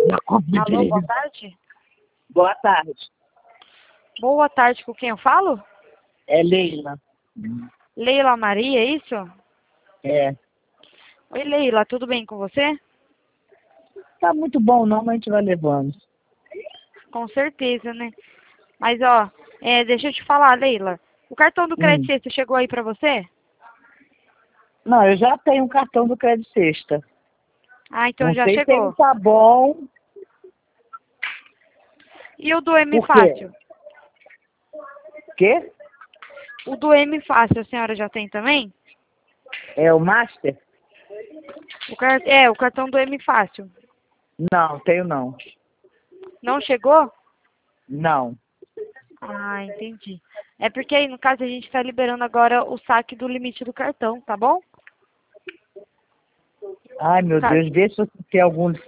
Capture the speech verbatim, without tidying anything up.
Alô, boa tarde. Boa tarde. Boa tarde, com quem eu falo? É Leila. Leila Maria, é isso? É. Oi, Leila, tudo bem com você? Tá muito bom não, mas a gente vai levando. Com certeza, né? Mas, ó, é, deixa eu te falar, Leila. O cartão do Crédito Hum. Sexta chegou aí pra você? Não, eu já tenho um cartão do Crédito Sexta. Ah, então Não já sei se ele chegou. tá bom. E o do M Por quê? Fácil? Quê? O do M Fácil a senhora já tem também? É o Master? O car... É, o cartão do M Fácil. Não, tenho não. Não chegou? Não. Ah, entendi. É porque aí, no caso, a gente tá liberando agora o saque do limite do cartão, tá bom? Ai, meu Caso Deus, vê se você tem algum